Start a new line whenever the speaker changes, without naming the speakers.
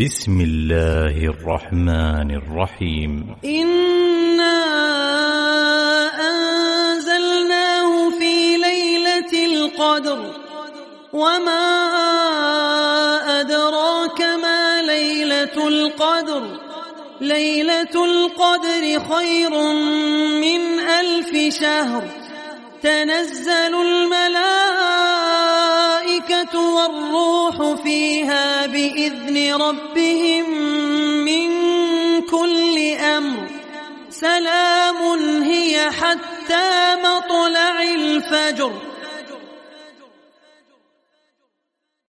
بسم الله الرحمن الرحيم.
إنا أنزلناه في ليلة القدر وما أدراك ما ليلة القدر ليلة القدر خير من 1000 شهر تنزل الملائكة والروح فيها بإذن ربهم من كل أمر سلام هي حتى مطلع الفجر.